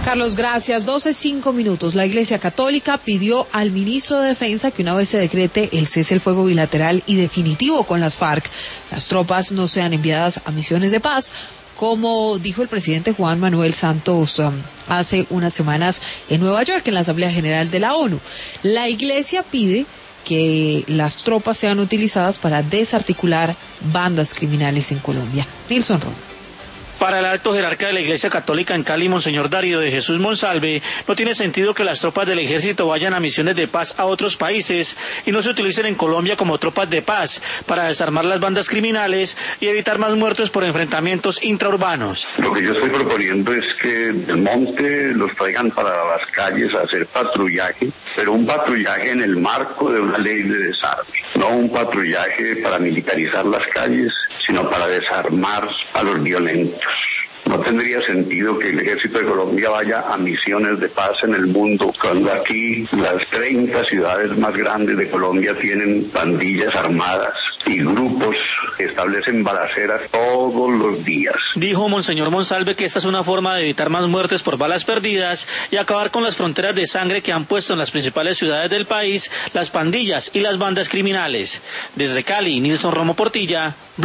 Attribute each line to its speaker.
Speaker 1: Carlos, gracias. 12:05. La Iglesia Católica pidió al ministro de Defensa que una vez se decrete el cese el fuego bilateral y definitivo con las FARC, las tropas no sean enviadas a misiones de paz, como dijo el presidente Juan Manuel Santos hace unas semanas en Nueva York, en la Asamblea General de la ONU. La Iglesia pide que las tropas sean utilizadas para desarticular bandas criminales en Colombia. Nilson Romo.
Speaker 2: Para el alto jerarca de la Iglesia Católica en Cali, Monseñor Darío de Jesús Monsalve, no tiene sentido que las tropas del ejército vayan a misiones de paz a otros países y no se utilicen en Colombia como tropas de paz para desarmar las bandas criminales y evitar más muertos por enfrentamientos intraurbanos.
Speaker 3: Lo que yo estoy proponiendo es que del monte los traigan para las calles a hacer patrullaje, pero un patrullaje en el marco de una ley de desarme, no un patrullaje para militarizar las calles, sino para desarmar a los violentos. No tendría sentido que el Ejército de Colombia vaya a misiones de paz en el mundo, cuando aquí las 30 ciudades más grandes de Colombia tienen pandillas armadas y grupos que establecen balaceras todos los días.
Speaker 2: Dijo Monseñor Monsalve que esta es una forma de evitar más muertes por balas perdidas y acabar con las fronteras de sangre que han puesto en las principales ciudades del país las pandillas y las bandas criminales. Desde Cali, Nilson Romo Portilla.